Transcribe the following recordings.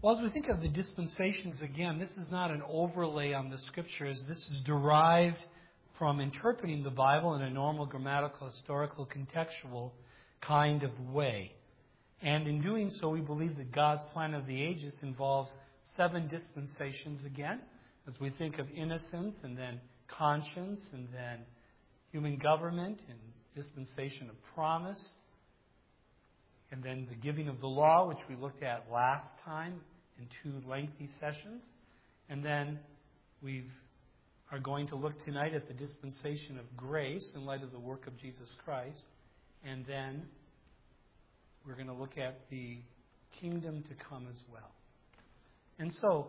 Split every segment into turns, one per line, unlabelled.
Well, as we think of the dispensations, again, this is not an overlay on the Scriptures. This is derived from interpreting the Bible in a normal grammatical, historical, contextual kind of way. And in doing so, we believe that God's plan of the ages involves 7 dispensations again, as we think of innocence and then conscience and then human government and dispensation of promise, and then the giving of the law, which we looked at last time in 2 lengthy sessions. And then we are going to look tonight at the dispensation of grace in light of the work of Jesus Christ. And then we're going to look at the kingdom to come as well. And so,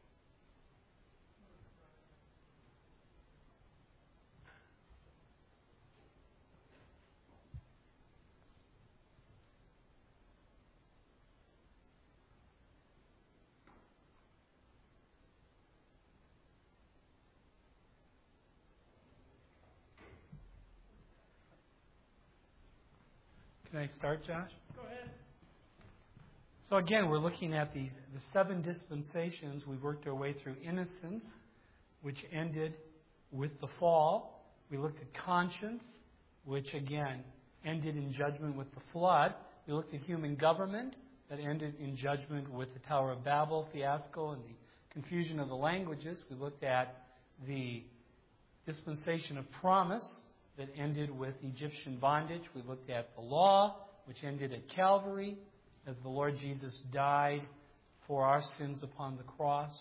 can I start, Josh?
Go ahead.
So again, we're looking at the 7 dispensations. We've worked our way through innocence, which ended with the fall. We looked at conscience, which again ended in judgment with the flood. We looked at human government, that ended in judgment with the Tower of Babel fiasco and the confusion of the languages. We looked at the dispensation of promise, that ended with Egyptian bondage. We looked at the law, which ended at Calvary, as the Lord Jesus died for our sins upon the cross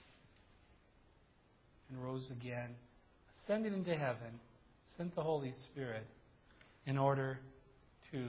and rose again, ascended into heaven, sent the Holy Spirit in order to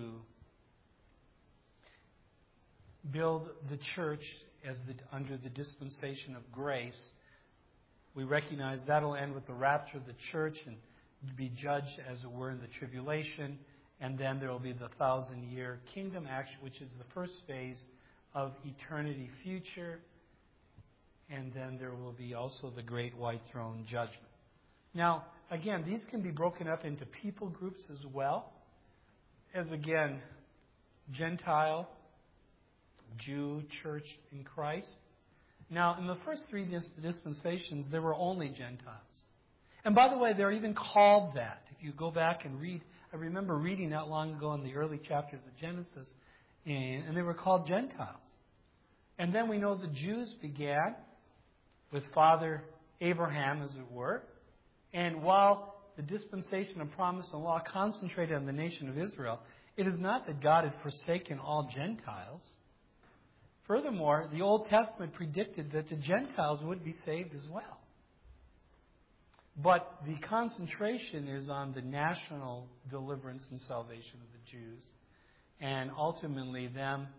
build the church under the dispensation of grace. We recognize that'll end with the rapture of the church and be judged, as it were, in the tribulation. And then there will be the 1,000-year kingdom action, which is the first phase of eternity future. And then there will be also the great white throne judgment. Now, again, these can be broken up into people groups as well. As again, Gentile, Jew, church in Christ. Now, in the first 3 dispensations, there were only Gentiles. And by the way, they're even called that. If you go back and read, I remember reading not long ago in the early chapters of Genesis, and they were called Gentiles. And then we know the Jews began with Father Abraham, as it were. And while the dispensation of promise and law concentrated on the nation of Israel, it is not that God had forsaken all Gentiles. Furthermore, the Old Testament predicted that the Gentiles would be saved as well. But the concentration is on the national deliverance and salvation of the Jews, and ultimately them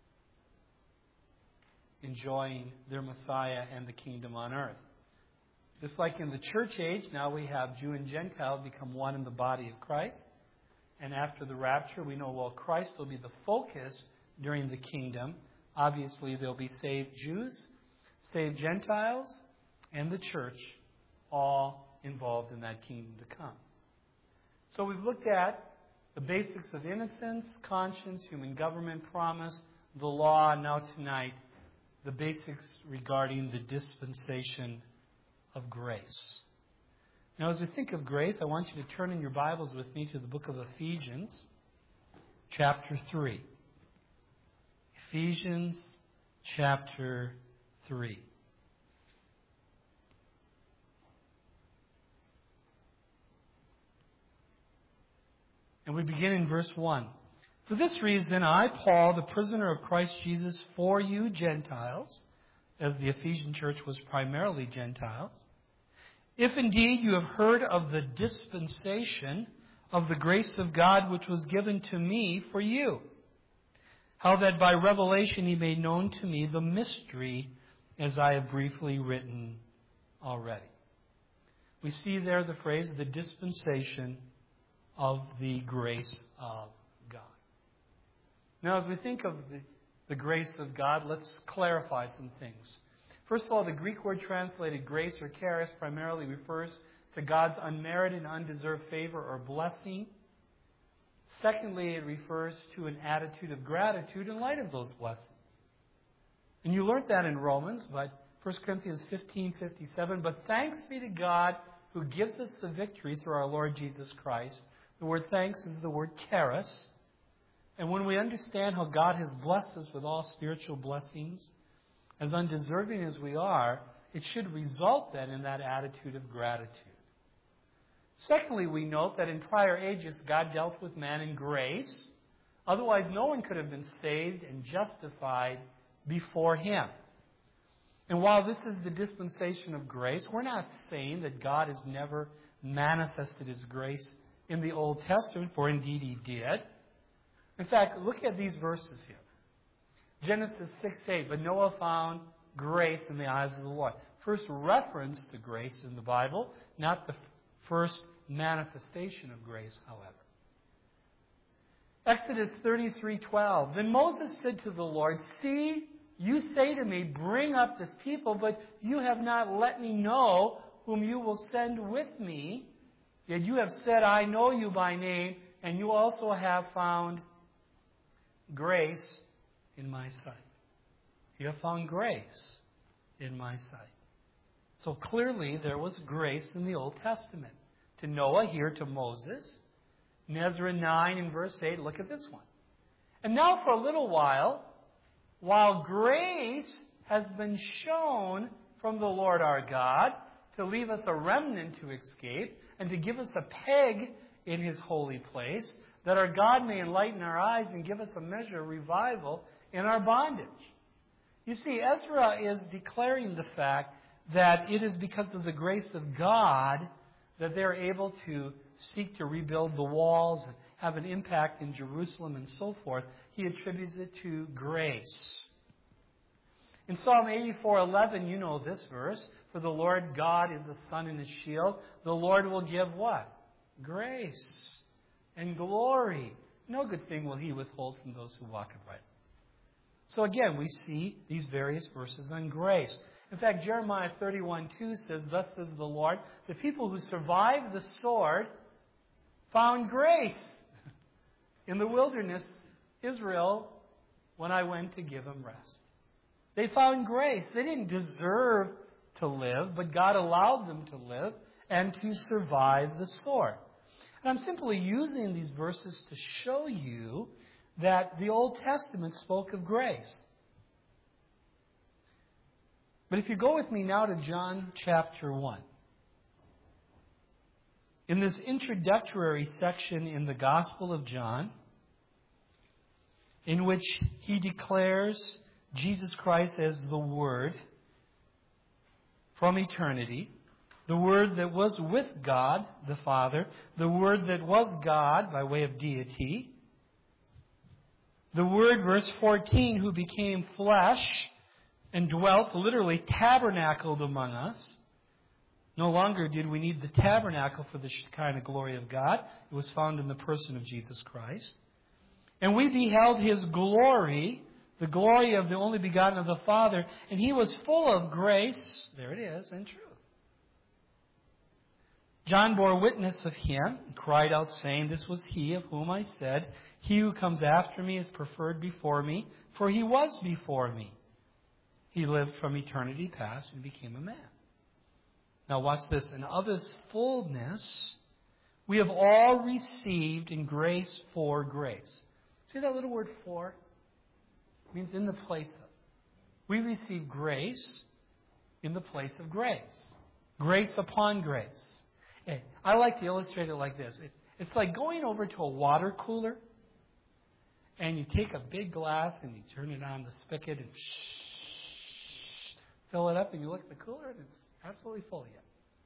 enjoying their Messiah and the kingdom on earth. Just like in the church age, now we have Jew and Gentile become one in the body of Christ. And after the rapture, we know, well, Christ will be the focus during the kingdom. Obviously, there'll be saved Jews, saved Gentiles, and the church, all involved in that kingdom to come. So we've looked at the basics of innocence, conscience, human government, promise, the law, and now tonight, the basics regarding the dispensation of grace. Now, as we think of grace, I want you to turn in your Bibles with me to the book of Ephesians, chapter 3. Ephesians, chapter 3. And we begin in verse 1. For this reason, I, Paul, the prisoner of Christ Jesus, for you Gentiles, as the Ephesian church was primarily Gentiles, if indeed you have heard of the dispensation of the grace of God which was given to me for you, how that by revelation he made known to me the mystery, as I have briefly written already. We see there the phrase, the dispensation of the grace of God. Now, as we think of the grace of God, let's clarify some things. First of all, the Greek word translated grace or charis primarily refers to God's unmerited and undeserved favor or blessing. Secondly, it refers to an attitude of gratitude in light of those blessings. And you learned that in Romans, but 1 Corinthians 15:57. But thanks be to God who gives us the victory through our Lord Jesus Christ. The word thanks is the word charis. And when we understand how God has blessed us with all spiritual blessings, as undeserving as we are, it should result then in that attitude of gratitude. Secondly, we note that in prior ages, God dealt with man in grace. Otherwise, no one could have been saved and justified before him. And while this is the dispensation of grace, we're not saying that God has never manifested His grace in the Old Testament, for indeed He did. In fact, look at these verses here. Genesis 6:8, but Noah found grace in the eyes of the Lord. First reference to grace in the Bible, not the first manifestation of grace, however. Exodus 33:12, then Moses said to the Lord, see, you say to me, bring up this people, but you have not let me know whom you will send with me. Yet you have said, I know you by name, and you also have found grace in my sight. You have found grace in my sight. So clearly there was grace in the Old Testament. To Noah, here to Moses. In Ezra 9 and verse 8, look at this one. And now for a little while grace has been shown from the Lord our God to leave us a remnant to escape and to give us a peg in His holy place, that our God may enlighten our eyes and give us a measure of revival in our bondage. You see, Ezra is declaring the fact that it is because of the grace of God that they're able to seek to rebuild the walls and have an impact in Jerusalem and so forth. He attributes it to grace. In Psalm 84:11, you know this verse, for the Lord God is a sun and a shield. The Lord will give what? Grace and glory. No good thing will He withhold from those who walk upright. So again, we see these various verses on grace. In fact, Jeremiah 31:2 says, thus says the Lord, the people who survived the sword found grace in the wilderness, Israel, when I went to give them rest. They found grace. They didn't deserve to live, but God allowed them to live and to survive the sword. And I'm simply using these verses to show you that the Old Testament spoke of grace. But if you go with me now to John chapter 1. In this introductory section in the Gospel of John, in which he declares Jesus Christ as the Word from eternity, the Word that was with God, the Father, the Word that was God by way of deity, the Word, verse 14, who became flesh and dwelt, literally tabernacled among us. No longer did we need the tabernacle for the Shekinah glory of God. It was found in the person of Jesus Christ. And we beheld His glory, the glory of the only begotten of the Father, and He was full of grace, there it is, and truth. John bore witness of Him and cried out, saying, this was He of whom I said, he who comes after me is preferred before me, for He was before me. He lived from eternity past and became a man. Now watch this. And of His fullness, we have all received in grace for grace. See that little word for? It means in the place of. We receive grace in the place of grace. Grace upon grace. Hey, I like to illustrate it like this. It's like going over to a water cooler and you take a big glass and you turn it on the spigot and fill it up and you look at the cooler and it's absolutely full yet.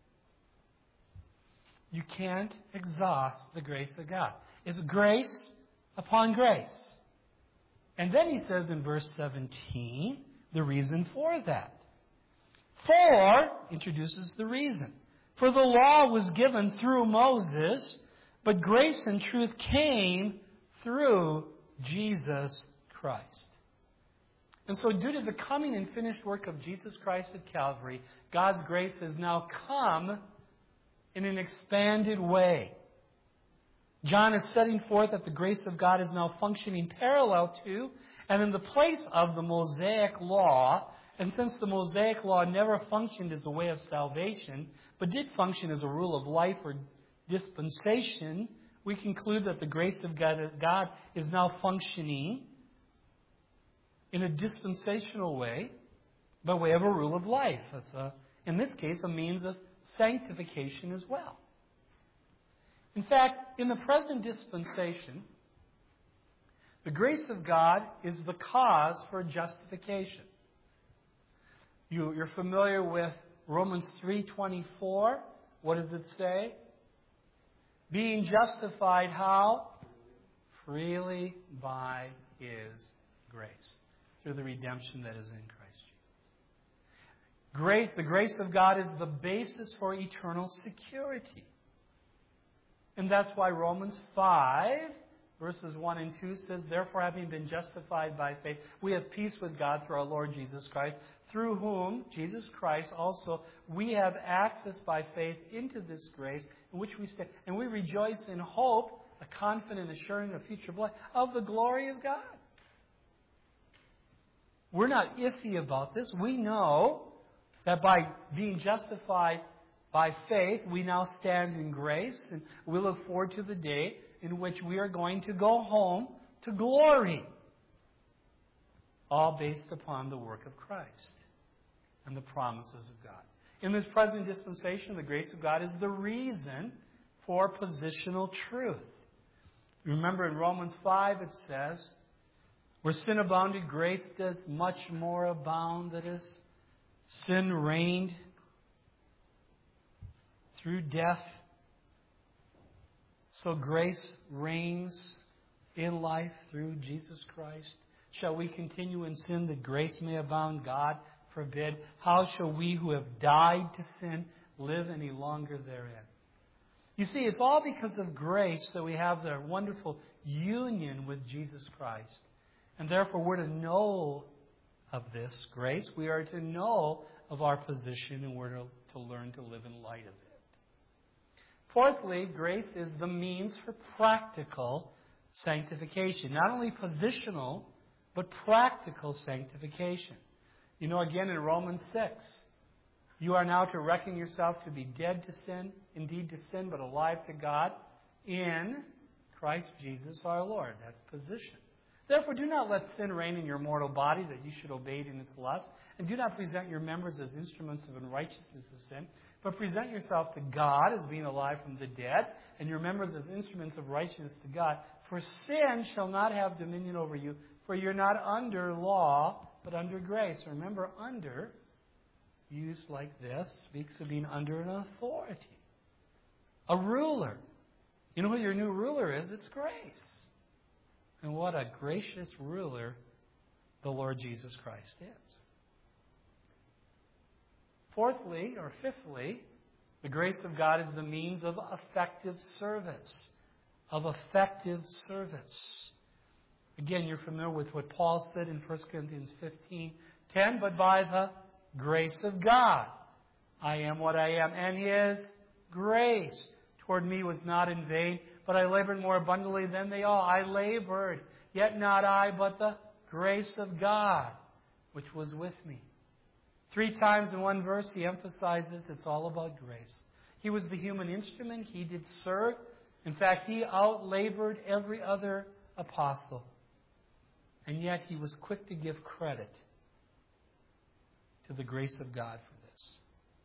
You can't exhaust the grace of God. It's grace upon grace. And then he says in verse 17, the reason for that. For, introduces the reason. For the law was given through Moses, but grace and truth came through Jesus Christ. And so due to the coming and finished work of Jesus Christ at Calvary, God's grace has now come in an expanded way. John is setting forth that the grace of God is now functioning parallel to and in the place of the Mosaic law. And since the Mosaic law never functioned as a way of salvation, but did function as a rule of life or dispensation, we conclude that the grace of God is now functioning in a dispensational way, by way of a rule of life. That's in this case, a means of sanctification as well. In fact, in the present dispensation, the grace of God is the cause for justification. You're familiar with Romans 3:24. What does it say? Being justified how? Freely by His grace, through the redemption that is in Christ Jesus. The grace of God is the basis for eternal security. And that's why Romans 5, verses 1 and 2 says, therefore, having been justified by faith, we have peace with God through our Lord Jesus Christ, through whom, Jesus Christ, also we have access by faith into this grace in which we stand. And we rejoice in hope, a confident assurance of future glory, of the glory of God. We're not iffy about this. We know that by being justified by faith, we now stand in grace, and we look forward to the day in which we are going to go home to glory. All based upon the work of Christ and the promises of God. In this present dispensation, the grace of God is the reason for positional truth. Remember in Romans 5 it says, where sin abounded, grace does much more abound. That is, sin reigned through death. So grace reigns in life through Jesus Christ. Shall we continue in sin that grace may abound? God forbid. How shall we who have died to sin live any longer therein? You see, it's all because of grace that we have the wonderful union with Jesus Christ. And therefore we're to know of this grace. We are to know of our position, and we're to learn to live in light of it. Fourthly, grace is the means for practical sanctification. Not only positional, but practical sanctification. You know, again in Romans 6, you are now to reckon yourself to be dead to sin, indeed to sin, but alive to God in Christ Jesus our Lord. That's position. Therefore, do not let sin reign in your mortal body, that you should obey it in its lust. And do not present your members as instruments of unrighteousness of sin, but present yourself to God as being alive from the dead, and your members as instruments of righteousness to God. For sin shall not have dominion over you, for you're not under law, but under grace. Remember, under, used like this, speaks of being under an authority. A ruler. You know who your new ruler is? It's grace. And what a gracious ruler the Lord Jesus Christ is. Fourthly, or fifthly, the grace of God is the means of effective service. Of effective service. Again, you're familiar with what Paul said in 1 Corinthians 15:10, but by the grace of God I am what I am, and His grace toward me was not in vain, but I labored more abundantly than they all. I labored, yet not I, but the grace of God, which was with me. 3 times in one verse he emphasizes it's all about grace. He was the human instrument. He did serve. In fact, he outlabored every other apostle. And yet he was quick to give credit to the grace of God for this.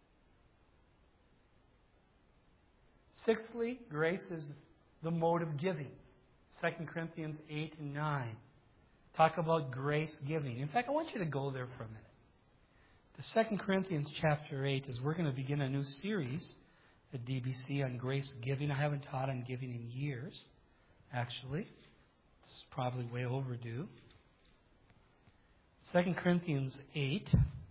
Sixthly, grace is the mode of giving. 2 Corinthians 8 and 9 talk about grace giving. In fact, I want you to go there for a minute. To 2 Corinthians chapter 8, as we're going to begin a new series at DBC on grace giving. I haven't taught on giving in years, actually. It's probably way overdue. 2 Corinthians 8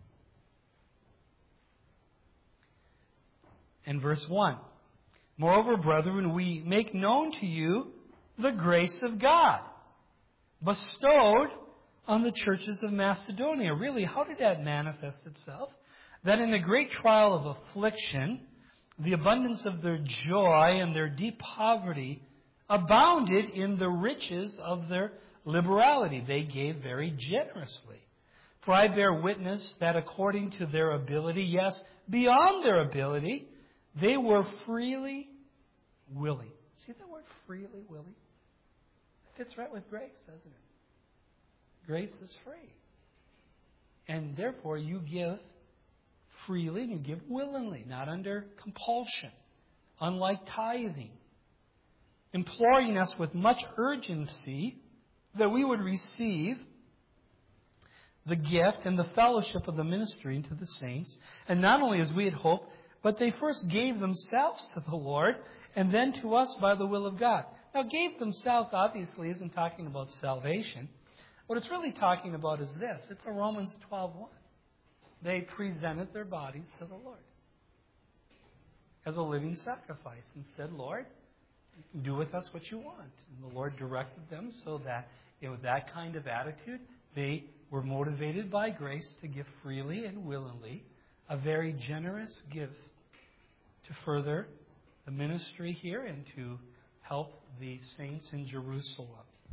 and verse 1. Moreover, brethren, we make known to you the grace of God bestowed on the churches of Macedonia. Really, how did that manifest itself? That in a great trial of affliction, the abundance of their joy and their deep poverty abounded in the riches of their liberality. They gave very generously. For I bear witness that according to their ability, yes, beyond their ability, they were freely willing. See that word, freely willing? It fits right with grace, doesn't it? Grace is free. And therefore, you give freely and you give willingly, not under compulsion, unlike tithing. Imploring us with much urgency that we would receive the gift and the fellowship of the ministry to the saints. And not only as we had hoped, but they first gave themselves to the Lord and then to us by the will of God. Now, gave themselves obviously isn't talking about salvation. What it's really talking about is this. It's a Romans 12:1. They presented their bodies to the Lord as a living sacrifice and said, Lord, you can do with us what you want. And the Lord directed them so that with that kind of attitude, they were motivated by grace to give freely and willingly a very generous gift to further the ministry here and to help the saints in Jerusalem.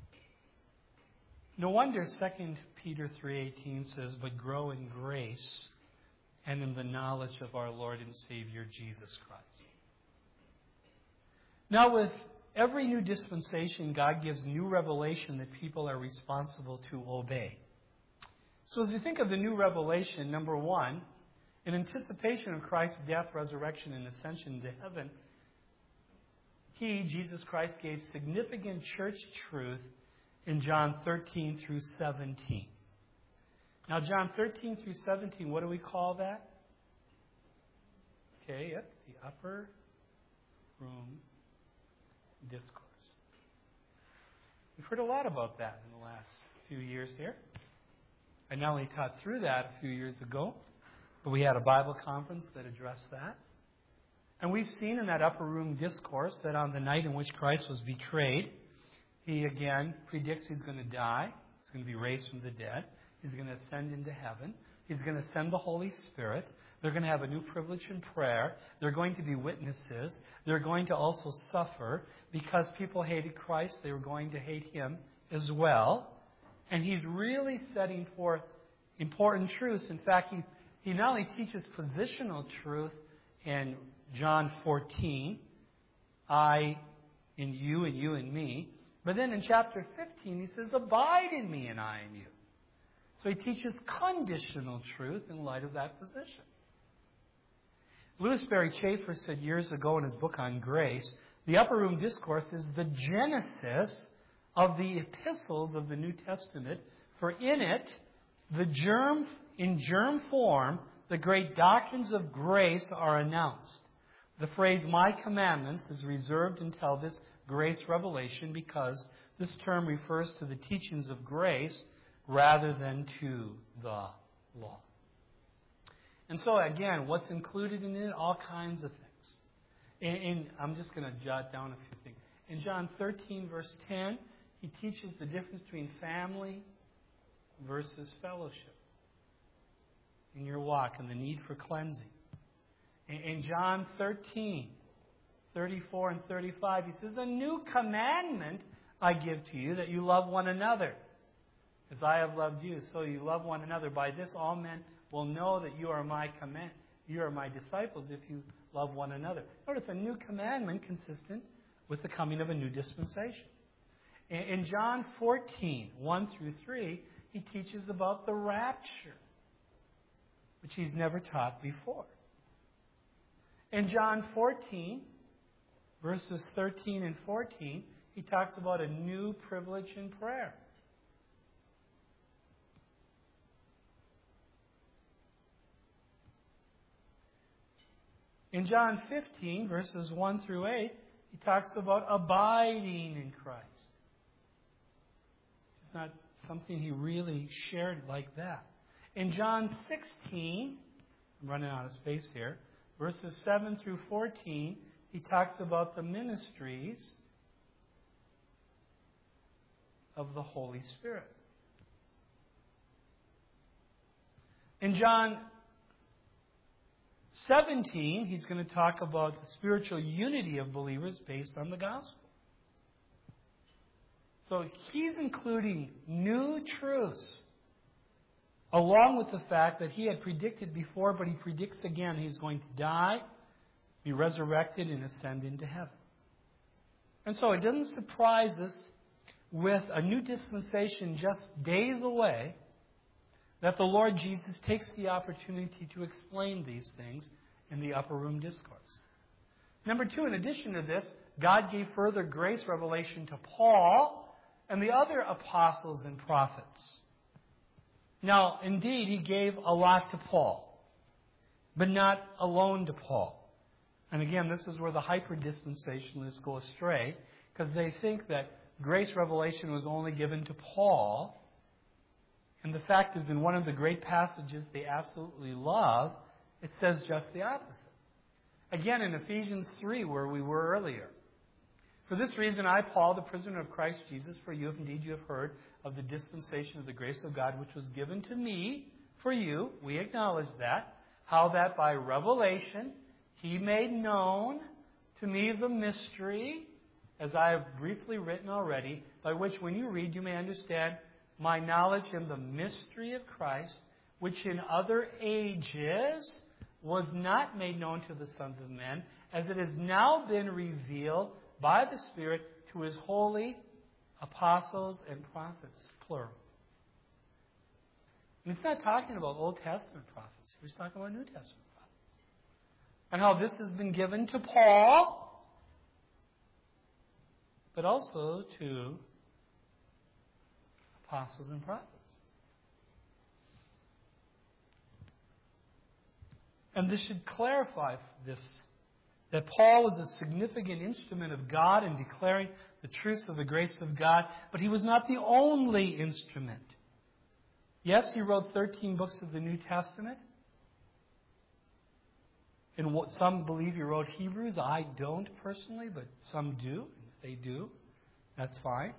No wonder 2 Peter 3:18 says, but grow in grace and in the knowledge of our Lord and Savior Jesus Christ. Now, with every new dispensation, God gives new revelation that people are responsible to obey. So as you think of the new revelation, number one, in anticipation of Christ's death, resurrection, and ascension to heaven, He, Jesus Christ, gave significant church truth in John 13 through 17. Now, John 13 through 17, what do we call that? Okay, yep, the upper room discourse. We've heard a lot about that in the last few years here. I not only taught through that a few years ago, but we had a Bible conference that addressed that. And we've seen in that upper room discourse that on the night in which Christ was betrayed, He again predicts He's going to die. He's going to be raised from the dead. He's going to ascend into heaven. He's going to send the Holy Spirit. They're going to have a new privilege in prayer. They're going to be witnesses. They're going to also suffer because people hated Christ. They were going to hate Him as well. And He's really setting forth important truths. In fact, He not only teaches positional truth in John 14, I in you and you in me, but then in chapter 15 He says, abide in me and I in you. So He teaches conditional truth in light of that position. Louis Berry Chafer said years ago in his book on grace, the upper room discourse is the genesis of the epistles of the New Testament, for in it, in germ form, the great doctrines of grace are announced. The phrase, my commandments, is reserved until this grace revelation because this term refers to the teachings of grace rather than to the law. And so, again, what's included in it? All kinds of things. And I'm just going to jot down a few things. In John 13, verse 10, He teaches the difference between family versus fellowship in your walk and the need for cleansing. In John 13, 34 and 35, He says, a new commandment I give to you, that you love one another. As I have loved you, so you love one another. By this all men will know that you are my disciples if you love one another. Notice a new commandment consistent with the coming of a new dispensation. In John 14, 1 through 3, He teaches about the rapture, which He's never taught before. In John 14, verses 13 and 14, He talks about a new privilege in prayer. In John 15, verses 1 through 8, He talks about abiding in Christ. It's not something He really shared like that. In John 16, I'm running out of space here, verses 7 through 14, He talks about the ministries of the Holy Spirit. In John 17, He's going to talk about the spiritual unity of believers based on the gospel. So he's including new truths, along with the fact that he had predicted before, but he predicts again he's going to die, be resurrected, and ascend into heaven. And so it doesn't surprise us, with a new dispensation just days away, that the Lord Jesus takes the opportunity to explain these things in the upper room discourse. Number two, in addition to this, God gave further grace revelation to Paul and the other apostles and prophets. Now, indeed, he gave a lot to Paul, but not alone to Paul. And again, this is where the hyper-dispensationalists go astray, because they think that grace revelation was only given to Paul. And the fact is, in one of the great passages they absolutely love, it says just the opposite. Again, in Ephesians 3, where we were earlier. For this reason, I, Paul, the prisoner of Christ Jesus, for you, if indeed you have heard of the dispensation of the grace of God, which was given to me for you, we acknowledge that, how that by revelation he made known to me the mystery, as I have briefly written already, by which when you read you may understand my knowledge in the mystery of Christ, which in other ages was not made known to the sons of men, as it has now been revealed by the Spirit to His holy apostles and prophets, plural. And he's not talking about Old Testament prophets. He's talking about New Testament prophets. And how this has been given to Paul, but also to apostles and prophets. And this should clarify this, that Paul was a significant instrument of God in declaring the truths of the grace of God, but he was not the only instrument. Yes, he wrote 13 books of the New Testament. And what some believe he wrote Hebrews. I don't personally, but some do. If they do, that's fine.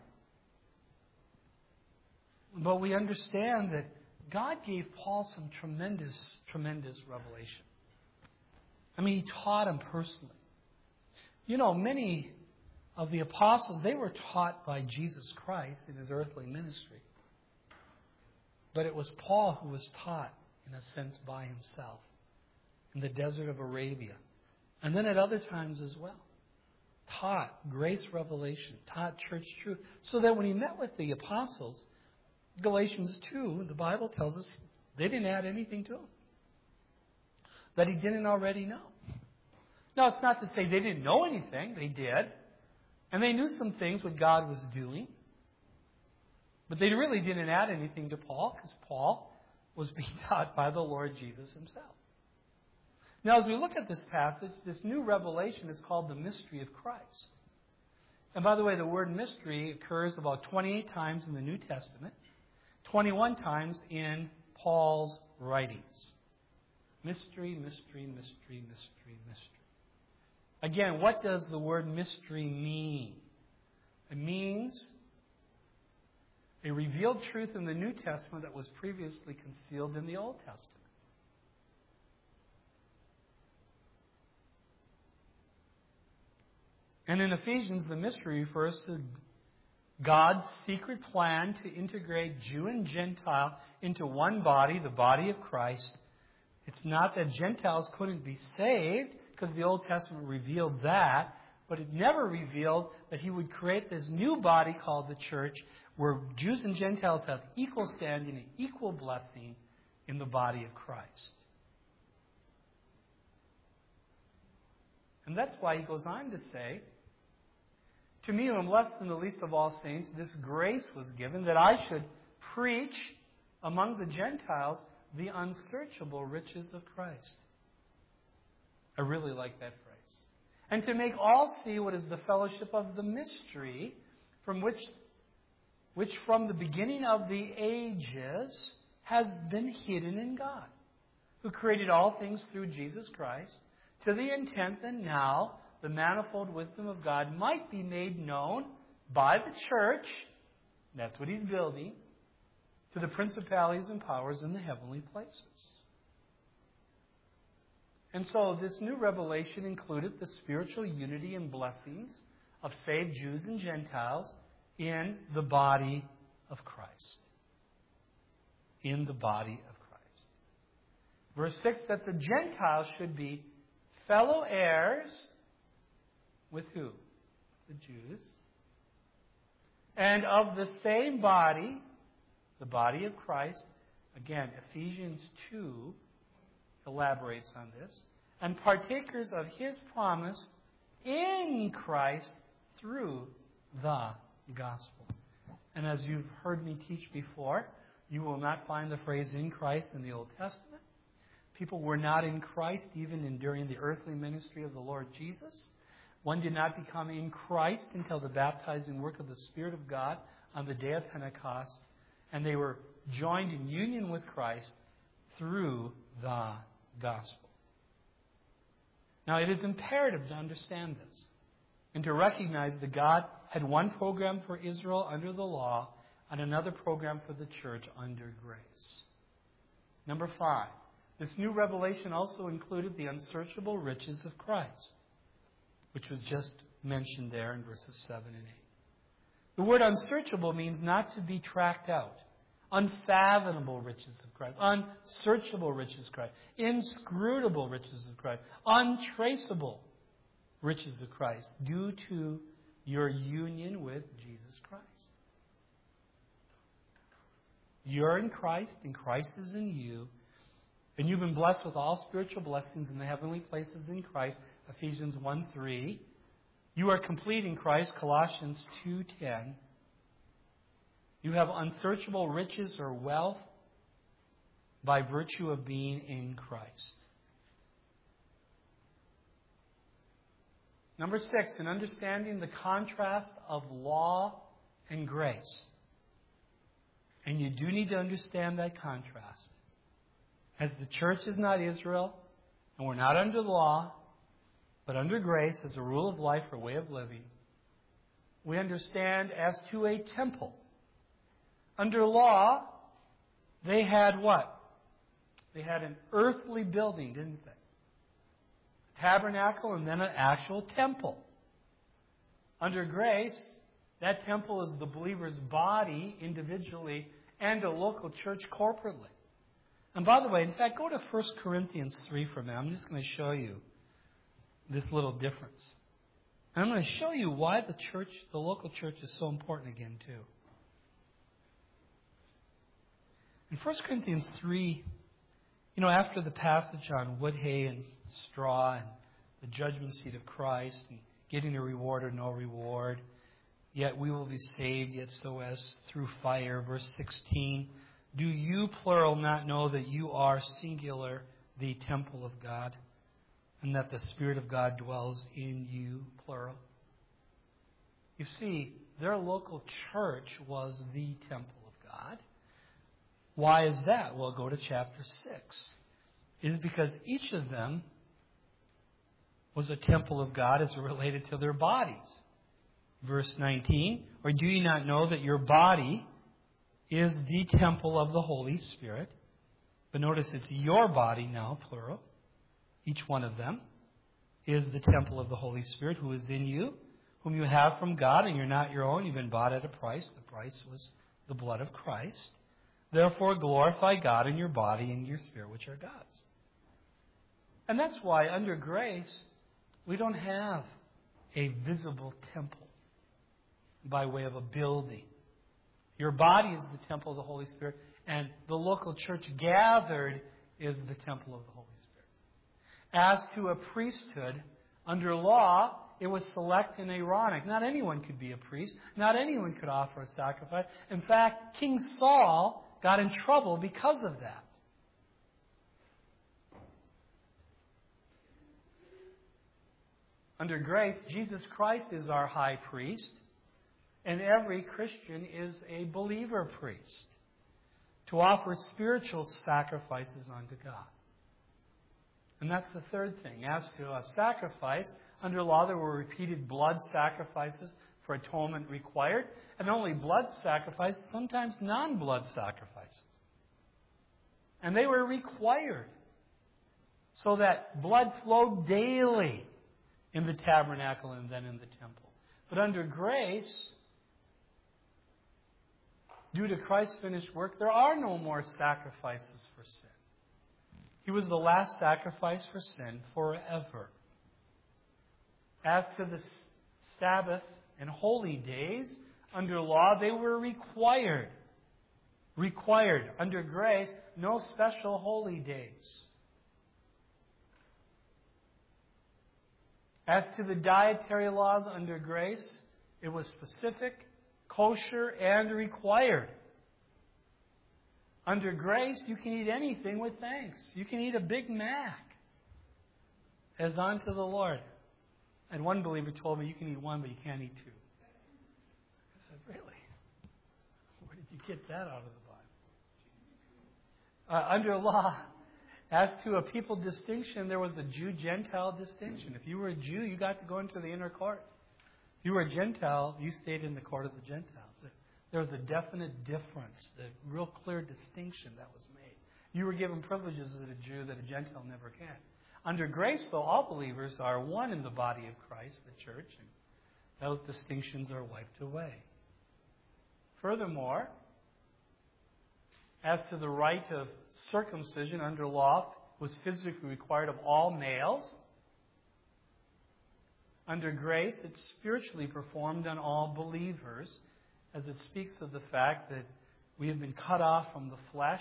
But we understand that God gave Paul some tremendous, tremendous revelation. I mean, he taught him personally. You know, many of the apostles, they were taught by Jesus Christ in his earthly ministry. But it was Paul who was taught, in a sense, by himself in the desert of Arabia. And then at other times as well. Taught grace revelation, taught church truth. So that when he met with the apostles, Galatians 2, the Bible tells us they didn't add anything to him that he didn't already know. Now, it's not to say they didn't know anything. They did. And they knew some things what God was doing. But they really didn't add anything to Paul, because Paul was being taught by the Lord Jesus himself. Now, as we look at this passage, this new revelation is called the mystery of Christ. And by the way, the word mystery occurs about 28 times in the New Testament, 21 times in Paul's writings. Mystery, mystery, mystery, mystery, mystery. Again, what does the word mystery mean? It means a revealed truth in the New Testament that was previously concealed in the Old Testament. And in Ephesians, the mystery refers to God's secret plan to integrate Jew and Gentile into one body, the body of Christ. It's not that Gentiles couldn't be saved, because the Old Testament revealed that, but it never revealed that he would create this new body called the church, where Jews and Gentiles have equal standing and equal blessing in the body of Christ. And that's why he goes on to say, to me, who am less than the least of all saints, this grace was given that I should preach among the Gentiles the unsearchable riches of Christ. I really like that phrase. And to make all see what is the fellowship of the mystery, from which from the beginning of the ages has been hidden in God, who created all things through Jesus Christ, to the intent that now the manifold wisdom of God might be made known by the church, that's what he's building, to the principalities and powers in the heavenly places. And so this new revelation included the spiritual unity and blessings of saved Jews and Gentiles in the body of Christ. In the body of Christ. Verse 6, that the Gentiles should be fellow heirs with who? The Jews. And of the same body, the body of Christ. Again, Ephesians 2 elaborates on this. And partakers of His promise in Christ through the gospel. And as you've heard me teach before, you will not find the phrase in Christ in the Old Testament. People were not in Christ even during the earthly ministry of the Lord Jesus. One did not become in Christ until the baptizing work of the Spirit of God on the day of Pentecost. And they were joined in union with Christ through the gospel. Now, it is imperative to understand this and to recognize that God had one program for Israel under the law and another program for the church under grace. Number 5, this new revelation also included the unsearchable riches of Christ, which was just mentioned there in verses 7 and 8. The word unsearchable means not to be tracked out. Unfathomable riches of Christ. Unsearchable riches of Christ. Inscrutable riches of Christ. Untraceable riches of Christ due to your union with Jesus Christ. You're in Christ, and Christ is in you. And you've been blessed with all spiritual blessings in the heavenly places in Christ, Ephesians 1:3. You are complete in Christ, Colossians 2:10. You have unsearchable riches or wealth by virtue of being in Christ. Number 6, in understanding the contrast of law and grace. And you do need to understand that contrast. As the church is not Israel, and we're not under the law, but under grace as a rule of life or way of living, we understand as to a temple. Under law, they had what? They had an earthly building, didn't they? A tabernacle and then an actual temple. Under grace, that temple is the believer's body individually and a local church corporately. And by the way, in fact, go to 1 Corinthians 3 for a minute. I'm just going to show you this little difference. And I'm going to show you why the local church is so important again, too. In 1 Corinthians 3, after the passage on wood, hay, and straw, and the judgment seat of Christ, and getting a reward or no reward, yet we will be saved, yet so as through fire. Verse 16, do you, plural, not know that you are, singular, the temple of God, and that the Spirit of God dwells in you, plural? You see, their local church was the temple of God. Why is that? Well, go to chapter 6. It is because each of them was a temple of God as it related to their bodies. Verse 19, or do you not know that your body is the temple of the Holy Spirit? But notice it's your body now, plural. Each one of them is the temple of the Holy Spirit who is in you, whom you have from God, and you're not your own. You've been bought at a price. The price was the blood of Christ. Therefore, glorify God in your body and your spirit, which are God's. And that's why, under grace, we don't have a visible temple by way of a building. Your body is the temple of the Holy Spirit, and the local church gathered is the temple of the Holy Spirit. As to a priesthood, under law, it was select and Aaronic. Not anyone could be a priest. Not anyone could offer a sacrifice. In fact, King Saul got in trouble because of that. Under grace, Jesus Christ is our high priest, and every Christian is a believer priest to offer spiritual sacrifices unto God. And that's the third thing. As to a sacrifice, under law there were repeated blood sacrifices for atonement required, and only blood sacrifices, sometimes non-blood sacrifices. And they were required so that blood flowed daily in the tabernacle and then in the temple. But under grace, due to Christ's finished work, there are no more sacrifices for sin. He was the last sacrifice for sin forever. As to the Sabbath and holy days, under law, they were required. Required. Under grace, no special holy days. As to the dietary laws under grace, it was specific, kosher, and required. Under grace, you can eat anything with thanks. You can eat a Big Mac as unto the Lord. And one believer told me, you can eat one, but you can't eat two. I said, really? Where did you get that out of the Bible? Under law, as to a people distinction, there was a Jew-Gentile distinction. If you were a Jew, you got to go into the inner court. If you were a Gentile, you stayed in the court of the Gentiles. There was a definite difference, a real clear distinction that was made. You were given privileges as a Jew that a Gentile never can. Under grace, though, all believers are one in the body of Christ, the church, and those distinctions are wiped away. Furthermore, as to the rite of circumcision under law, was physically required of all males. Under grace, it's spiritually performed on all believers, as it speaks of the fact that we have been cut off from the flesh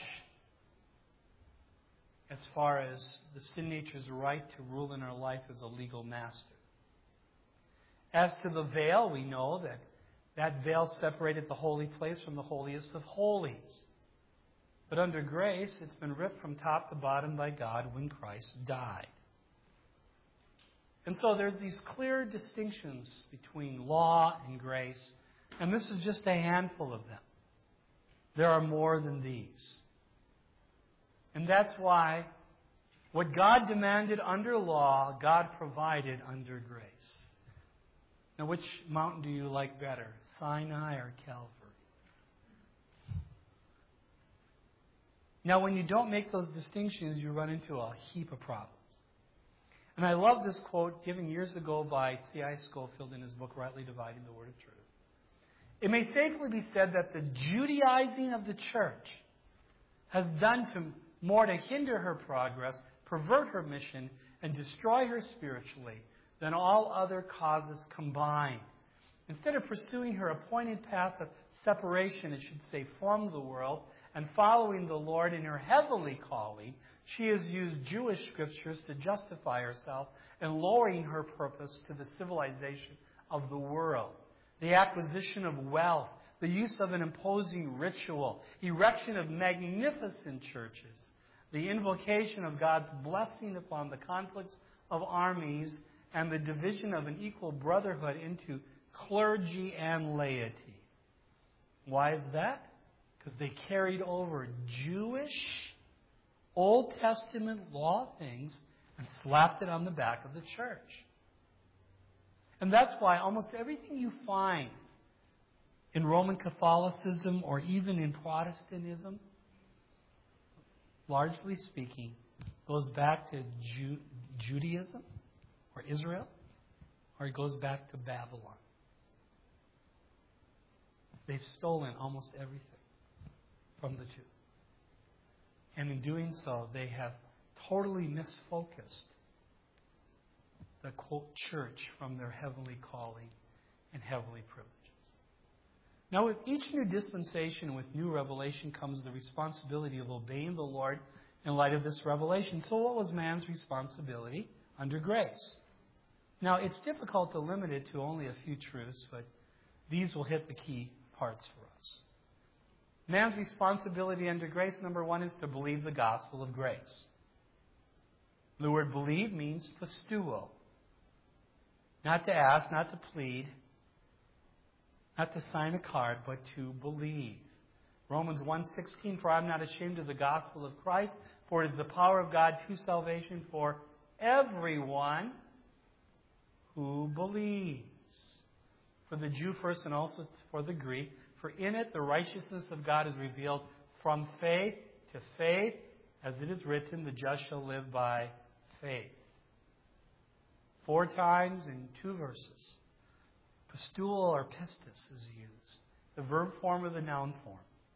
as far as the sin nature's right to rule in our life as a legal master. As to the veil, we know that that veil separated the holy place from the holiest of holies. But under grace, it's been ripped from top to bottom by God when Christ died. And so there's these clear distinctions between law and grace, and this is just a handful of them. There are more than these. And that's why what God demanded under law, God provided under grace. Now, which mountain do you like better, Sinai or Calvary? Now, when you don't make those distinctions, you run into a heap of problems. And I love this quote given years ago by C.I. Scofield in his book, Rightly Dividing the Word of Truth. It may safely be said that the Judaizing of the church has done more to hinder her progress, pervert her mission, and destroy her spiritually than all other causes combined. Instead of pursuing her appointed path of separation, it should say, from the world, and following the Lord in her heavenly calling, she has used Jewish scriptures to justify herself and lowering her purpose to the civilization of the world. The acquisition of wealth, the use of an imposing ritual, erection of magnificent churches, the invocation of God's blessing upon the conflicts of armies, and the division of an equal brotherhood into clergy and laity. Why is that? Because they carried over Jewish Old Testament law things and slapped it on the back of the church. And that's why almost everything you find in Roman Catholicism or even in Protestantism, largely speaking, goes back to Judaism or Israel, or it goes back to Babylon. They've stolen almost everything from the two. And in doing so, they have totally misfocused the, quote, church from their heavenly calling and heavenly privileges. Now, with each new dispensation, with new revelation, comes the responsibility of obeying the Lord in light of this revelation. So what was man's responsibility under grace? Now, it's difficult to limit it to only a few truths, but these will hit the key parts for us. Man's responsibility under grace, number one, is to believe the gospel of grace. The word believe means pistuo. Not to ask, not to plead, not to sign a card, but to believe. Romans 1:16, for I am not ashamed of the gospel of Christ, for it is the power of God to salvation for everyone who believes. For the Jew first and also for the Greek, for in it the righteousness of God is revealed from faith to faith, as it is written, the just shall live by faith. 4 times in 2 verses. Pistuo or pistis is used, the verb form or the noun form.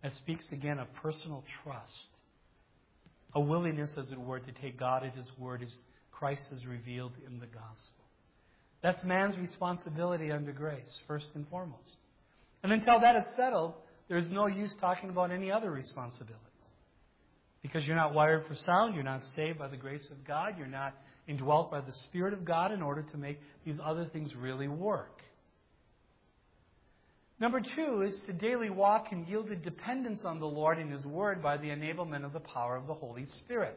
That speaks again of personal trust. A willingness, as it were, to take God at His word as Christ is revealed in the gospel. That's man's responsibility under grace, first and foremost. And until that is settled, there's no use talking about any other responsibilities. Because you're not wired for sound, you're not saved by the grace of God, you're not indwelt by the Spirit of God in order to make these other things really work. Number 2 is to daily walk in yielded dependence on the Lord and His Word by the enablement of the power of the Holy Spirit.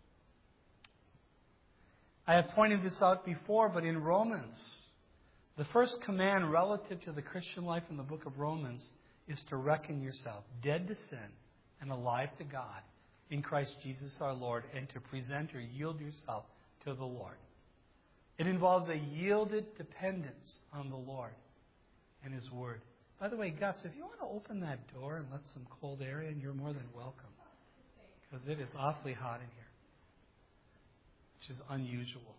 I have pointed this out before, but in Romans, the first command relative to the Christian life in the book of Romans is to reckon yourself dead to sin and alive to God in Christ Jesus our Lord, and to present or yield yourself to the Lord. It involves a yielded dependence on the Lord and His Word. By the way, Gus, if you want to open that door and let some cold air in, you're more than welcome. Because it is awfully hot in here, which is unusual.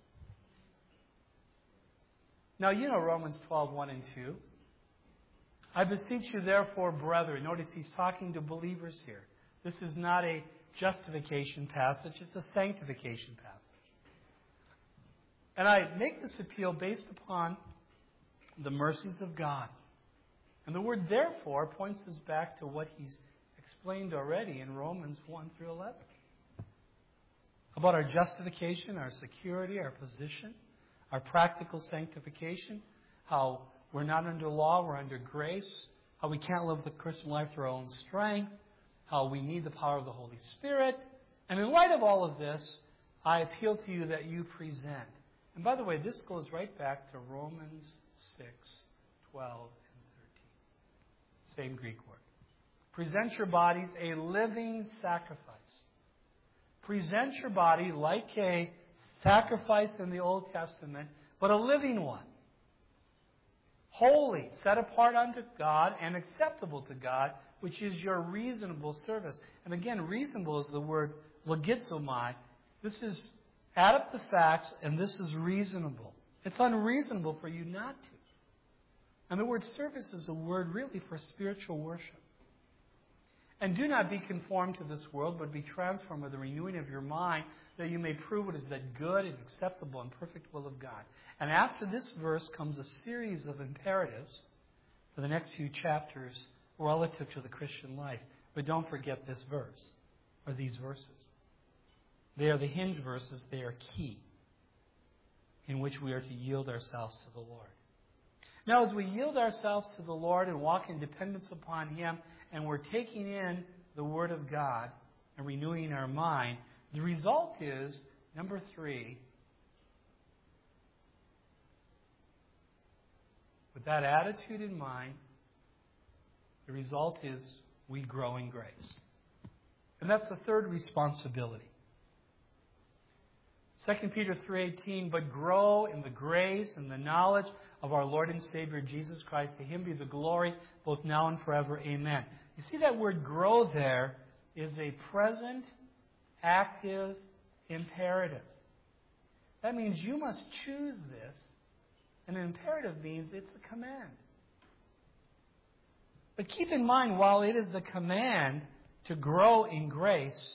Now, you know Romans 12:1 and 2. I beseech you, therefore, brethren. Notice he's talking to believers here. This is not a justification passage. It's a sanctification passage. And I make this appeal based upon the mercies of God. And the word therefore points us back to what he's explained already in Romans 1 through 11. About our justification, our security, our position, our practical sanctification, how we're not under law, we're under grace, how we can't live the Christian life through our own strength, how we need the power of the Holy Spirit. And in light of all of this, I appeal to you that you present. And by the way, this goes right back to Romans 6:12 and 13. Same Greek word. Present your bodies a living sacrifice. Present your body like a sacrifice in the Old Testament, but a living one. Holy, set apart unto God and acceptable to God, which is your reasonable service. And again, reasonable is the word logizomai. This is add up the facts, and this is reasonable. It's unreasonable for you not to. And the word service is a word really for spiritual worship. And do not be conformed to this world, but be transformed with the renewing of your mind, that you may prove what is that good and acceptable and perfect will of God. And after this verse comes a series of imperatives for the next few chapters relative to the Christian life. But don't forget this verse, or these verses. They are the hinge verses. They are key in which we are to yield ourselves to the Lord. Now, as we yield ourselves to the Lord and walk in dependence upon Him, and we're taking in the Word of God and renewing our mind, the result is, number 3, with that attitude in mind, the result is we grow in grace. And that's the third responsibility. 2 Peter 3:18, but grow in the grace and the knowledge of our Lord and Savior Jesus Christ. To Him be the glory both now and forever. Amen. You see that word grow there is a present, active imperative. That means you must choose this. And an imperative means it's a command. But keep in mind, while it is the command to grow in grace,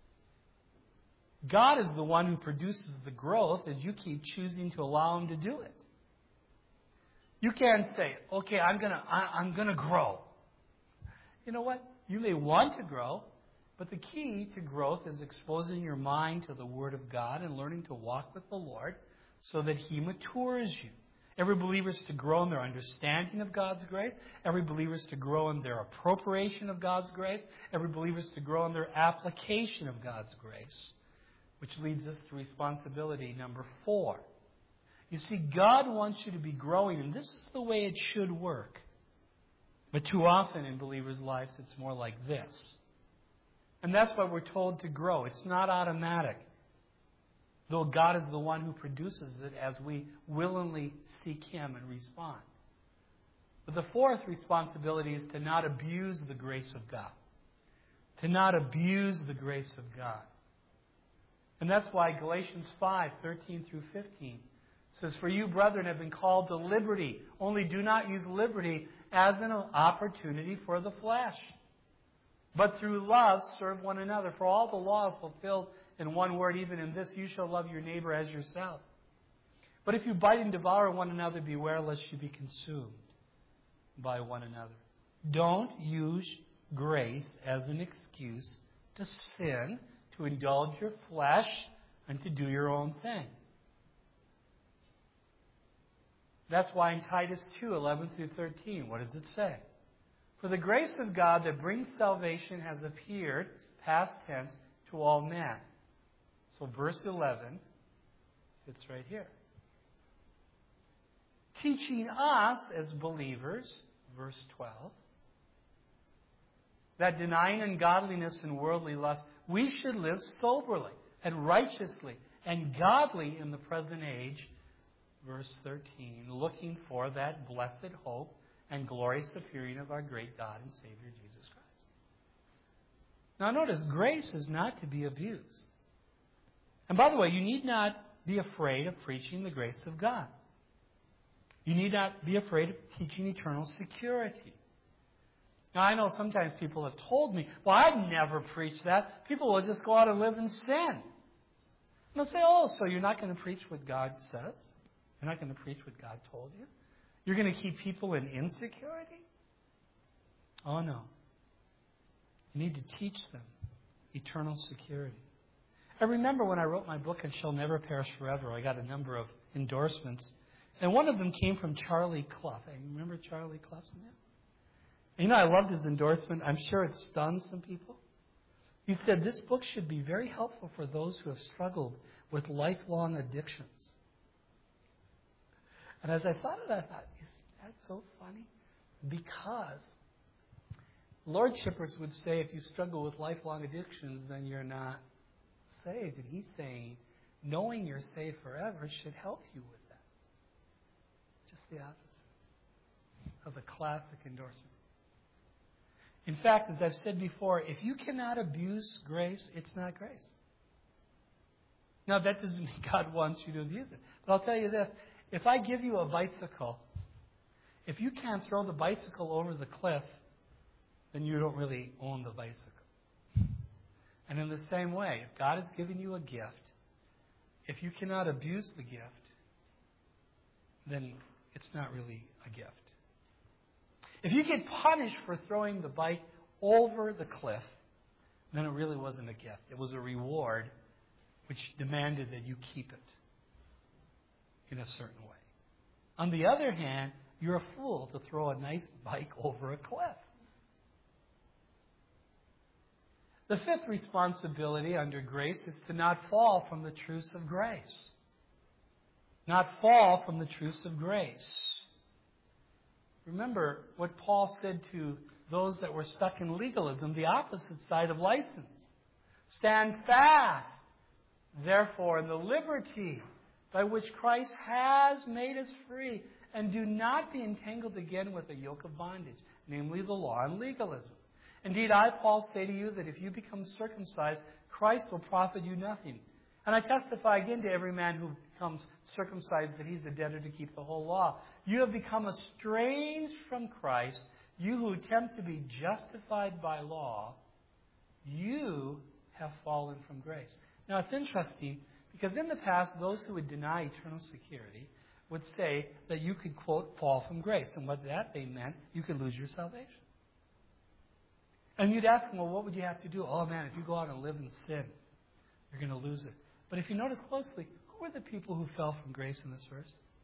God is the one who produces the growth as you keep choosing to allow Him to do it. You can't say, okay, I'm gonna grow. You know what? You may want to grow, but the key to growth is exposing your mind to the Word of God and learning to walk with the Lord so that He matures you. Every believer is to grow in their understanding of God's grace. Every believer is to grow in their appropriation of God's grace. Every believer is to grow in their application of God's grace. Which leads us to responsibility number 4. You see, God wants you to be growing, and this is the way it should work. But too often in believers' lives, it's more like this. And that's why we're told to grow. It's not automatic. Though God is the one who produces it as we willingly seek Him and respond. But the fourth responsibility is to not abuse the grace of God. To not abuse the grace of God. And that's why Galatians 5:13 through 15 says, for you, brethren, have been called to liberty. Only do not use liberty as an opportunity for the flesh, But through love, serve one another. For all the law is fulfilled in one word, even in this, you shall love your neighbor as yourself. But if you bite and devour one another, beware lest you be consumed by one another. Don't use grace as an excuse to sin, to indulge your flesh, and to do your own thing. That's why in Titus 2, 11 through 13, what does it say? For the grace of God that brings salvation has appeared, past tense, to all men. So verse 11 fits right here. Teaching us as believers, verse 12, that denying ungodliness and worldly lust, we should live soberly and righteously and godly in the present age, verse 13, looking for that blessed hope and glorious appearing of our great God and Savior, Jesus Christ. Now notice, grace is not to be abused. And by the way, you need not be afraid of preaching the grace of God. You need not be afraid of teaching eternal security. Now, I know sometimes people have told me, well, I've never preached that. People will just go out and live in sin. And they'll say, oh, so you're not going to preach what God says? You're not going to preach what God told you? You're going to keep people in insecurity? Oh, no. You need to teach them eternal security. I remember when I wrote my book, And Shall Never Perish Forever, I got a number of endorsements. And one of them came from Charlie Clough. I remember Charlie Clough's name? And you know, I loved his endorsement. I'm sure it stunned some people. He said, this book should be very helpful for those who have struggled with lifelong addictions. And as I thought of that, I thought, isn't that so funny? Because Lord Chippers would say if you struggle with lifelong addictions, then you're not saved. And he's saying knowing you're saved forever should help you with that. Just the opposite. That was a classic endorsement. In fact, as I've said before, if you cannot abuse grace, it's not grace. Now, that doesn't mean God wants you to abuse it. But I'll tell you this. If I give you a bicycle, if you can't throw the bicycle over the cliff, then you don't really own the bicycle. And in the same way, if God has given you a gift, if you cannot abuse the gift, then it's not really a gift. If you get punished for throwing the bike over the cliff, then it really wasn't a gift. It was a reward which demanded that you keep it in a certain way. On the other hand, you're a fool to throw a nice bike over a cliff. The fifth responsibility under grace is to not fall from the truths of grace. Not fall from the truths of grace. Remember what Paul said to those that were stuck in legalism, the opposite side of license. Stand fast, therefore, in the liberty by which Christ has made us free, and do not be entangled again with a yoke of bondage, namely the law and legalism. Indeed, I, Paul, say to you that if you become circumcised, Christ will profit you nothing. And I testify again to every man who becomes circumcised that he's a debtor to keep the whole law. You have become estranged from Christ, you who attempt to be justified by law. You have fallen from grace. Now, it's interesting because in the past, those who would deny eternal security would say that you could, quote, fall from grace. And what that they meant, you could lose your salvation. And you'd ask them, well, what would you have to do? Oh, man, if you go out and live in sin, you're going to lose it. But if you notice closely, who were the people who fell from grace in this verse?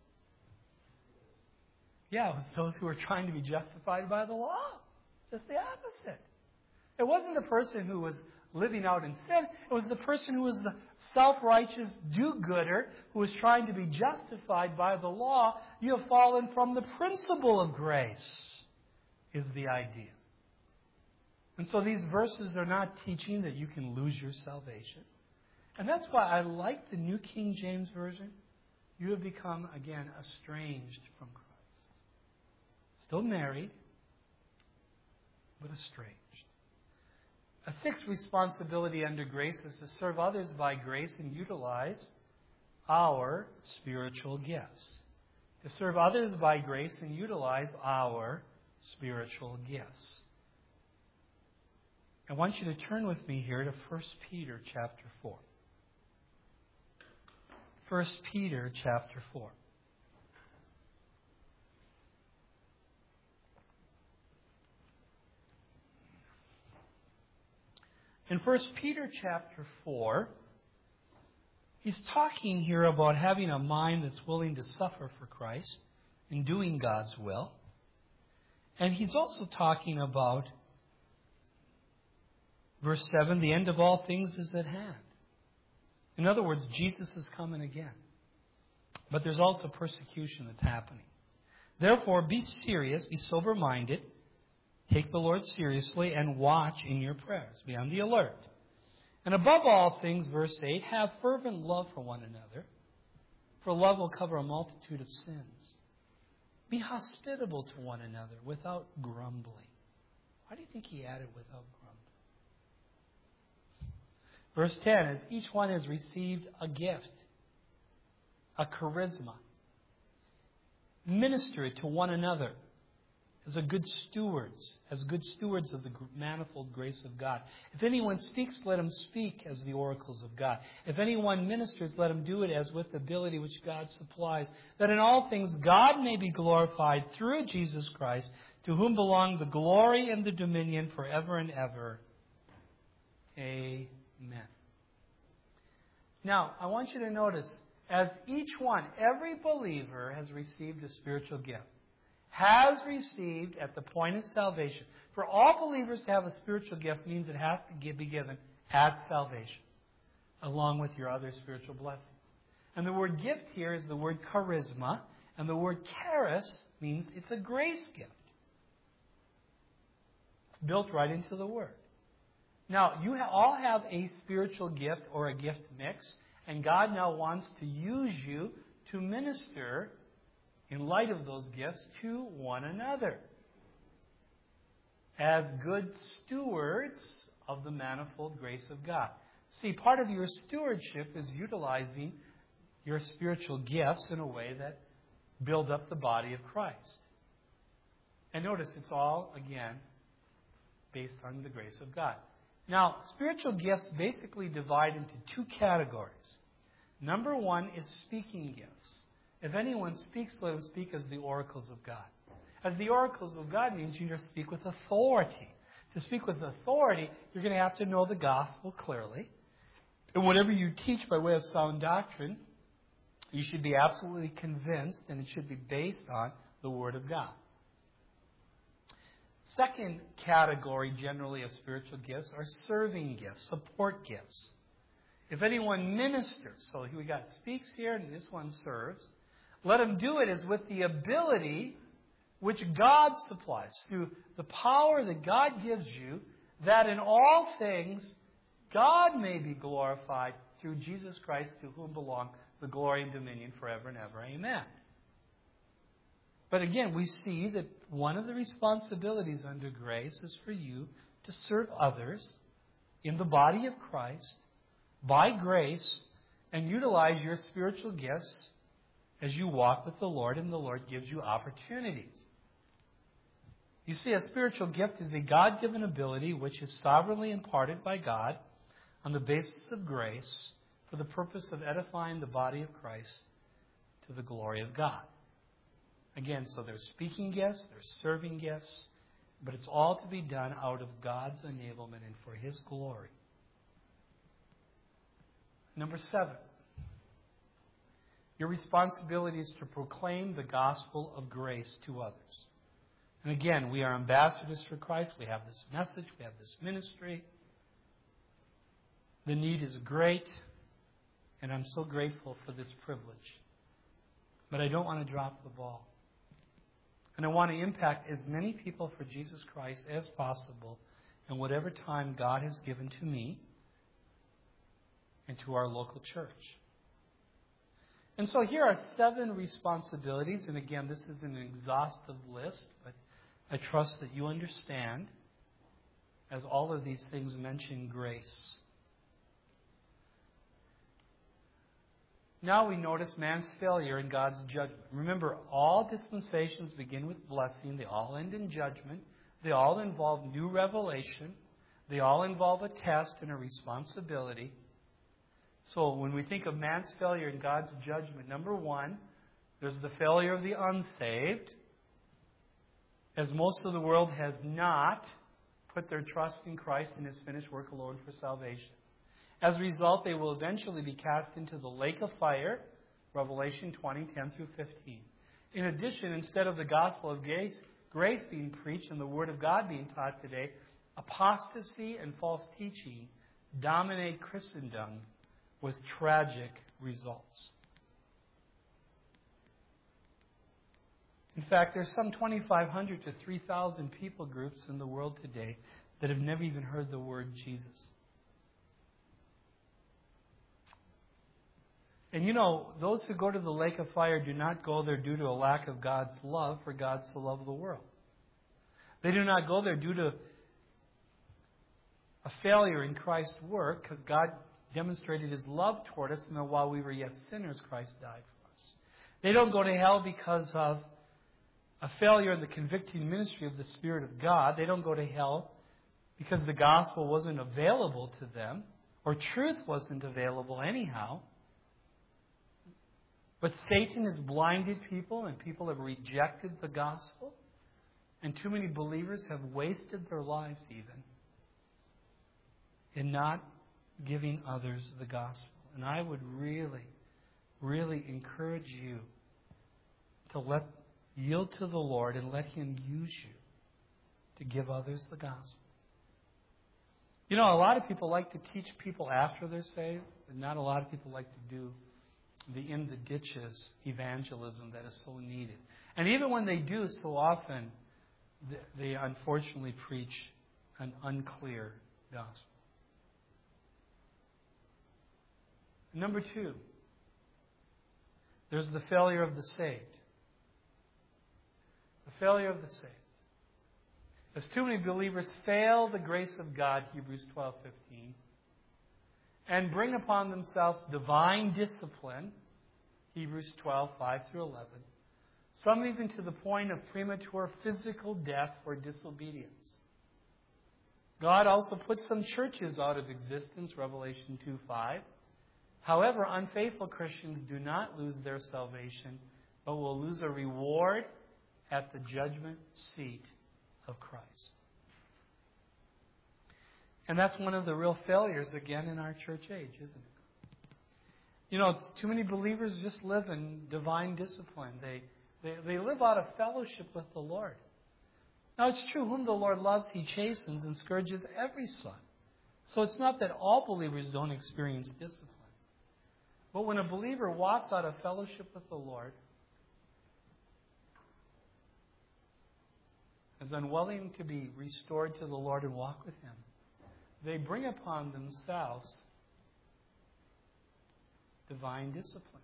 Yeah, it was those who were trying to be justified by the law. Just the opposite. It wasn't the person who was living out in sin. It was the person who was the self-righteous do-gooder who was trying to be justified by the law. You have fallen from the principle of grace, is the idea. And so these verses are not teaching that you can lose your salvation. And that's why I like the New King James Version. You have become, again, estranged from Christ. Still married, but estranged. A sixth responsibility under grace is to serve others by grace and utilize our spiritual gifts. To serve others by grace and utilize our spiritual gifts. I want you to turn with me here to 1 Peter chapter 4. 1 Peter chapter 4. In 1 Peter chapter 4, he's talking here about having a mind that's willing to suffer for Christ and doing God's will. And he's also talking about, verse 7, the end of all things is at hand. In other words, Jesus is coming again. But there's also persecution that's happening. Therefore, be serious, be sober-minded, take the Lord seriously, and watch in your prayers. Be on the alert. And above all things, verse 8, have fervent love for one another, for love will cover a multitude of sins. Be hospitable to one another without grumbling. Why do you think he added without grumbling? Verse 10, as each one has received a gift, a charisma, minister it to one another as good stewards of the manifold grace of God. If anyone speaks, let him speak as the oracles of God. If anyone ministers, let him do it as with ability which God supplies, that in all things God may be glorified through Jesus Christ, to whom belong the glory and the dominion forever and ever. Amen. Now, I want you to notice, as each one, every believer has received a spiritual gift. Has received at the point of salvation. For all believers to have a spiritual gift means it has to be given at salvation, along with your other spiritual blessings. And the word gift here is the word charisma, and the word charis means it's a grace gift. It's built right into the word. Now, you all have a spiritual gift or a gift mix, and God now wants to use you to minister in light of those gifts to one another as good stewards of the manifold grace of God. See, part of your stewardship is utilizing your spiritual gifts in a way that build up the body of Christ. And notice it's all, again, based on the grace of God. Now, spiritual gifts basically divide into two categories. Number one is speaking gifts. If anyone speaks, let him speak as the oracles of God. As the oracles of God means you just speak with authority. To speak with authority, you're going to have to know the gospel clearly. And whatever you teach by way of sound doctrine, you should be absolutely convinced, and it should be based on the Word of God. Second category, generally, of spiritual gifts are serving gifts, support gifts. If anyone ministers, so we got speaks here, and this one serves, let him do it as with the ability which God supplies, through the power that God gives you, that in all things God may be glorified through Jesus Christ, to whom belong the glory and dominion forever and ever. Amen. But again, we see that one of the responsibilities under grace is for you to serve others in the body of Christ by grace and utilize your spiritual gifts as you walk with the Lord, and the Lord gives you opportunities. You see, a spiritual gift is a God-given ability which is sovereignly imparted by God on the basis of grace for the purpose of edifying the body of Christ to the glory of God. Again, so there's speaking gifts, there's serving gifts, but it's all to be done out of God's enablement and for His glory. Number 7. Your responsibility is to proclaim the gospel of grace to others. And again, we are ambassadors for Christ. We have this message. We have this ministry. The need is great, and I'm so grateful for this privilege. But I don't want to drop the ball. And I want to impact as many people for Jesus Christ as possible in whatever time God has given to me and to our local church. And so here are 7 responsibilities. And again, this is an exhaustive list, but I trust that you understand, as all of these things mention grace. Now we notice man's failure in God's judgment. Remember, all dispensations begin with blessing. They all end in judgment. They all involve new revelation. They all involve a test and a responsibility. So when we think of man's failure and God's judgment, number one, there's the failure of the unsaved, as most of the world has not put their trust in Christ and His finished work alone for salvation. As a result, they will eventually be cast into the lake of fire, Revelation 20:10 through 15. In addition, instead of the gospel of grace being preached and the Word of God being taught today, apostasy and false teaching dominate Christendom with tragic results. In fact, there's some 2,500 to 3,000 people groups in the world today that have never even heard the word Jesus. And you know, those who go to the lake of fire do not go there due to a lack of God's love, for God so loved the world. They do not go there due to a failure in Christ's work, because God demonstrated His love toward us, and that while we were yet sinners, Christ died for us. They don't go to hell because of a failure in the convicting ministry of the Spirit of God. They don't go to hell because the gospel wasn't available to them, or truth wasn't available anyhow. But Satan has blinded people, and people have rejected the gospel. And too many believers have wasted their lives even in not giving others the gospel. And I would really, really encourage you to yield to the Lord and let Him use you to give others the gospel. You know, a lot of people like to teach people after they're saved, but not a lot of people like to do the in-the-ditches evangelism that is so needed. And even when they do, so often, they unfortunately preach an unclear gospel. Number two, there's the failure of the saved. The failure of the saved. As too many believers fail the grace of God, Hebrews 12:15, and bring upon themselves divine discipline, Hebrews 12:5 through 11, some even to the point of premature physical death for disobedience. God also put some churches out of existence, Revelation 2:5. However, unfaithful Christians do not lose their salvation, but will lose a reward at the judgment seat of Christ. And that's one of the real failures, again, in our church age, isn't it? You know, too many believers just live in divine discipline. They live out of fellowship with the Lord. Now, it's true, whom the Lord loves, He chastens and scourges every son. So it's not that all believers don't experience discipline. But when a believer walks out of fellowship with the Lord, is unwilling to be restored to the Lord and walk with Him, they bring upon themselves divine discipline.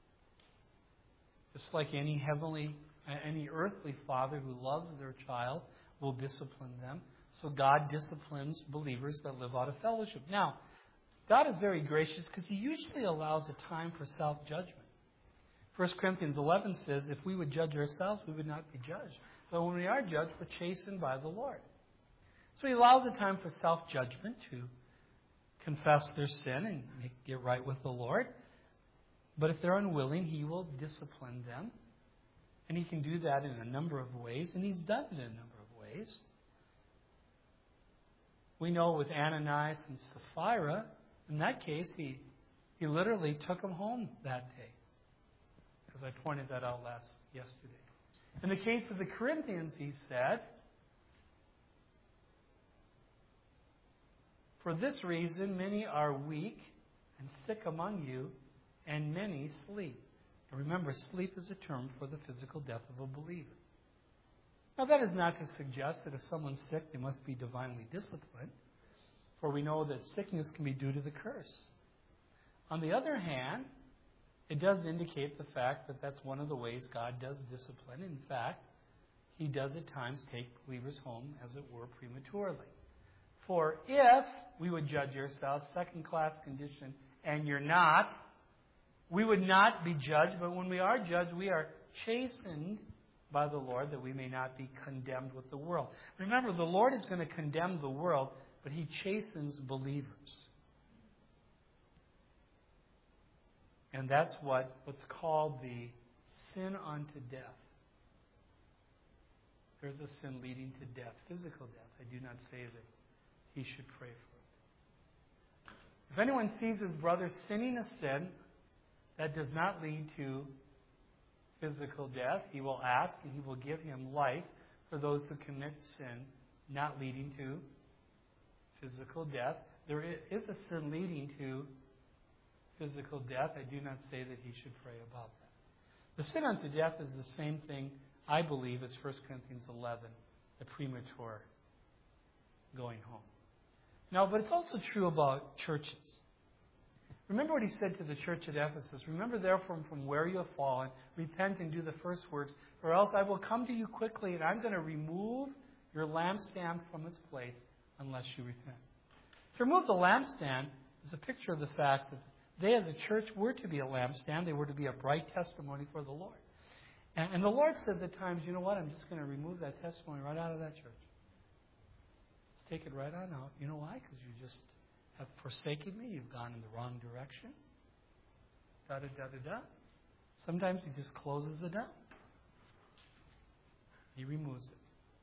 Just like any earthly father who loves their child will discipline them, so God disciplines believers that live out of fellowship. Now, God is very gracious because He usually allows a time for self-judgment. 1 Corinthians 11 says, if we would judge ourselves, we would not be judged. But when we are judged, we're chastened by the Lord. So He allows a time for self-judgment to confess their sin and get right with the Lord. But if they're unwilling, He will discipline them. And He can do that in a number of ways, and He's done it in a number of ways. We know with Ananias and Sapphira, in that case, He literally took them home that day. Because I pointed that out yesterday. In the case of the Corinthians, He said, for this reason, many are weak and sick among you, and many sleep. And remember, sleep is a term for the physical death of a believer. Now, that is not to suggest that if someone's sick, they must be divinely disciplined. For we know that sickness can be due to the curse. On the other hand, it does indicate the fact that that's one of the ways God does discipline. In fact, He does at times take believers home, as it were, prematurely. For if we would judge ourselves, second-class condition, and you're not, we would not be judged. But when we are judged, we are chastened by the Lord, that we may not be condemned with the world. Remember, the Lord is going to condemn the world, but He chastens believers. And that's what's called the sin unto death. There's a sin leading to death, physical death. I do not say that he should pray for it. If anyone sees his brother sinning a sin that does not lead to physical death, he will ask and he will give him life for those who commit sin not leading to physical death. There is a sin leading to physical death. I do not say that he should pray about that. The sin unto death is the same thing, I believe, as 1 Corinthians 11, the premature going home. Now, but it's also true about churches. Remember what he said to the church at Ephesus. Remember therefore from where you have fallen, repent and do the first works, or else I will come to you quickly and I'm going to remove your lampstand from its place unless you repent. To remove the lampstand is a picture of the fact that they as a church were to be a lampstand. They were to be a bright testimony for the Lord. And the Lord says at times, you know what, I'm just going to remove that testimony right out of that church. Let's take it right on out. You know why? Because you just have forsaken me. You've gone in the wrong direction. Da-da-da-da-da. Sometimes He just closes it down. He removes it.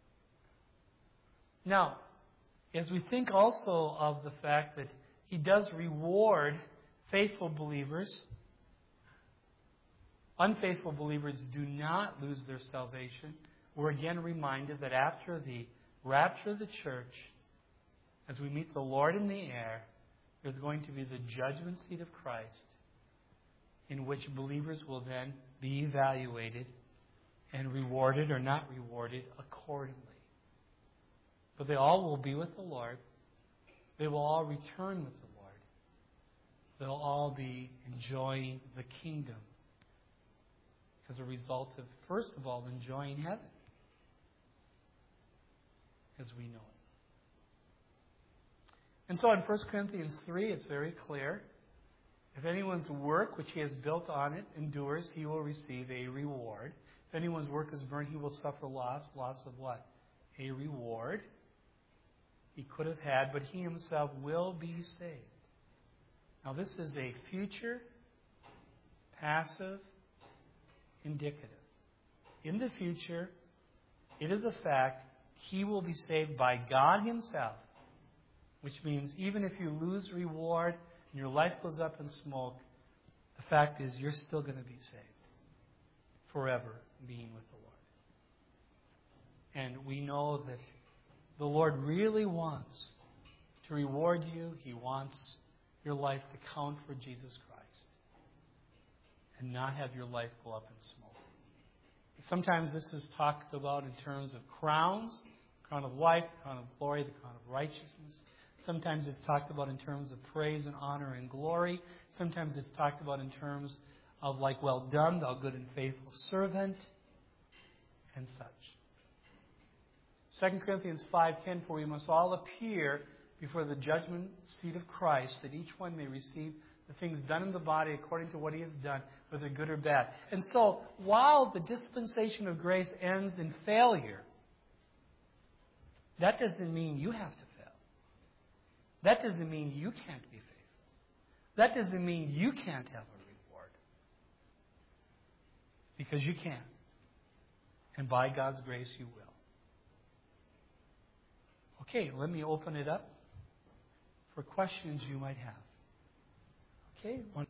Now, as we think also of the fact that He does reward faithful believers, unfaithful believers do not lose their salvation. We're again reminded that after the rapture of the church, as we meet the Lord in the air, there's going to be the judgment seat of Christ, in which believers will then be evaluated and rewarded or not rewarded accordingly. But they all will be with the Lord. They will all return with the Lord. They'll all be enjoying the kingdom as a result of, first of all, enjoying heaven as we know it. And so in 1 Corinthians 3, it's very clear. If anyone's work which he has built on it endures, he will receive a reward. If anyone's work is burned, he will suffer loss. Loss of what? A reward he could have had, but he himself will be saved. Now this is a future, passive, indicative. In the future, it is a fact, he will be saved by God Himself. Which means even if you lose reward and your life goes up in smoke, the fact is you're still going to be saved. Forever being with the Lord. And we know that the Lord really wants to reward you. He wants your life to count for Jesus Christ. And not have your life go up in smoke. Sometimes this is talked about in terms of crowns. Crown of life, the crown of glory, the crown of righteousness. Sometimes it's talked about in terms of praise and honor and glory. Sometimes it's talked about in terms of like, well done, thou good and faithful servant, and such. 2 Corinthians 5:10, for we must all appear before the judgment seat of Christ, that each one may receive the things done in the body according to what he has done, whether good or bad. And so, while the dispensation of grace ends in failure, that doesn't mean you have to fail. That doesn't mean you can't be faithful. That doesn't mean you can't have a reward. Because you can. And by God's grace, you will. Okay, let me open it up for questions you might have. Okay?